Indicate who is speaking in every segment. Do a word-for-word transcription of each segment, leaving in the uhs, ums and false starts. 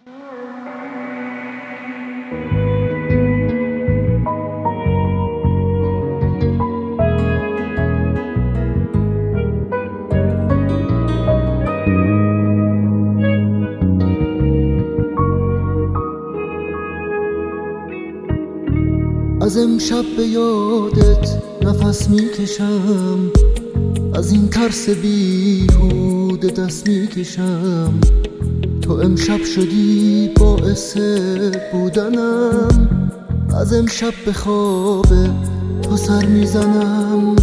Speaker 1: از امشب به یادت نفس میکشم، از این ترس بیهوده دست میکشم. تو امشب شدی باعث بودنم، از امشب به خواب تو سر میزنم.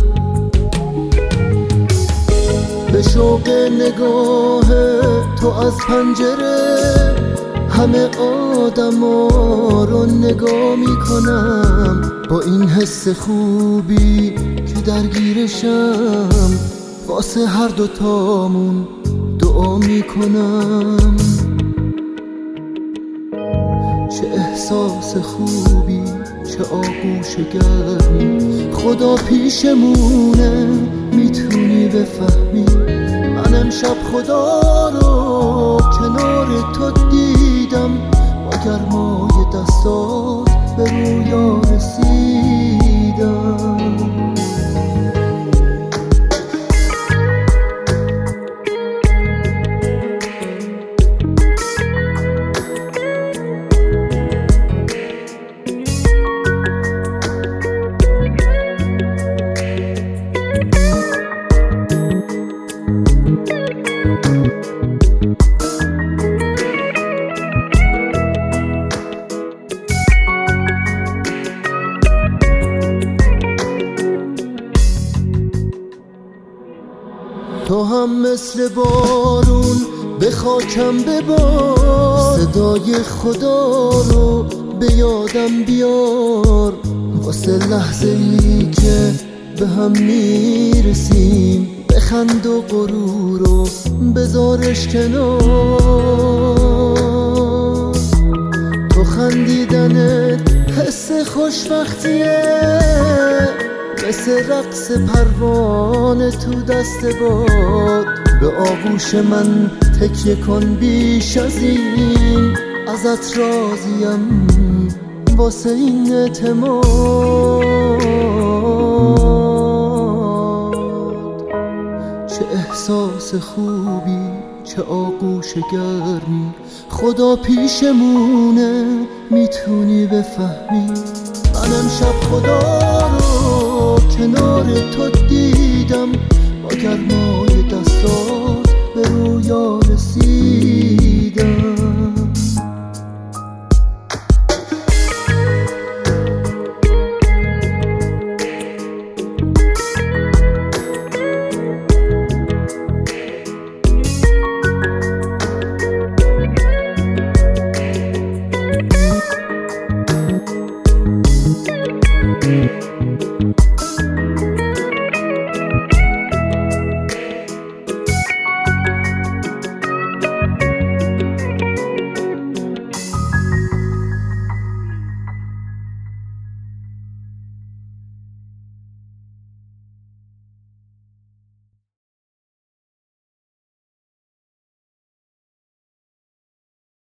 Speaker 1: به شوق نگاه تو از پنجره همه آدما رو نگاه میکنم. با این حس خوبی که درگیرشم، واسه هر دوتامون دعا میکنم. چه احساس خوبی، چه آغوش گرمی، خدا پیشمونه میتونی بفهمی. من امشب خدا رو کنار تو دیدم، با گرمای دستات به رویا رسیدم. تو هم مثل بارون به خاکم ببار، صدای خدا رو به یادم بیار. واسه لحظه ای که به هم میرسیم، بخند و غرور رو بذارش کنار. تو خندیدنت حس خوشبختیه، مثل رقص پروانه تو دست باد. به آغوش من تکیه کن بیش از این، ازت راضیم واسه این اعتماد. چه احساس خوبی، چه آغوش گرمی، خدا پیشمونه میتونی بفهمی. من امشب خدا رو کنار تو دیدم، با گرمای دستات به رویا رسید.